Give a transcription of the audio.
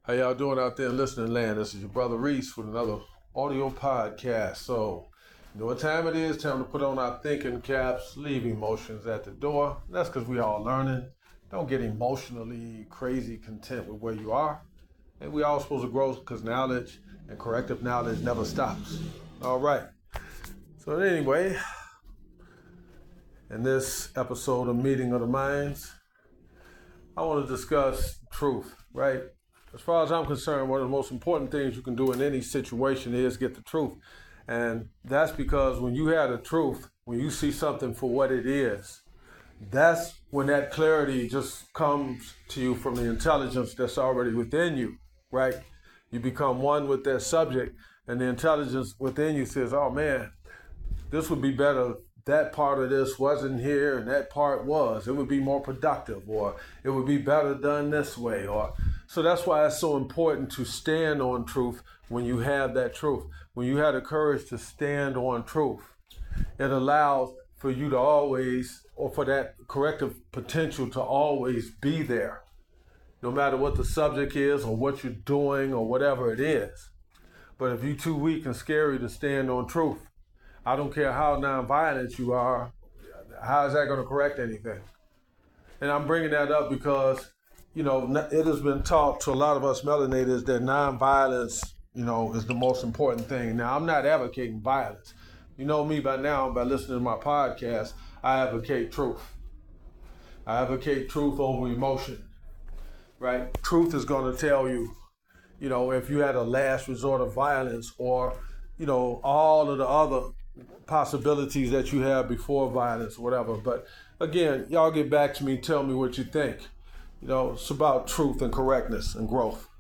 How y'all doing out there in listening land? This is your brother Reese with another audio podcast. So, you know what time it is? Time to put on our thinking caps, leave emotions at the door. That's because we all learning. Don't get emotionally crazy content with where you are. And we all supposed to grow because knowledge and corrective knowledge never stops. All right. So anyway, in this episode of Meeting of the Minds, I want to discuss truth, right? As far as I'm concerned, one of the most important things you can do in any situation is get the truth. And that's because when you have the truth, when you see something for what it is, that's when that clarity just comes to you from the intelligence that's already within you, right? You become one with that subject, and the intelligence within you says, oh man, this would be better. That part of this wasn't here and that part was. It would be more productive, or it would be better done this way. So that's why it's so important to stand on truth when you have that truth. When you have the courage to stand on truth, it allows for you to always, or for that corrective potential to always be there, no matter what the subject is or what you're doing or whatever it is. But if you're too weak and scary to stand on truth, I don't care how nonviolent you are, how is that going to correct anything? And I'm bringing that up because, you know, it has been taught to a lot of us melanators that nonviolence, you know, is the most important thing. Now, I'm not advocating violence. You know me by now, by listening to my podcast, I advocate truth. I advocate truth over emotion, right? Truth is going to tell you, you know, if you had a last resort of violence or, you know, all of the other possibilities that you have before violence, whatever. But again, y'all get back to me, tell me what you think. You know, it's about truth and correctness and growth.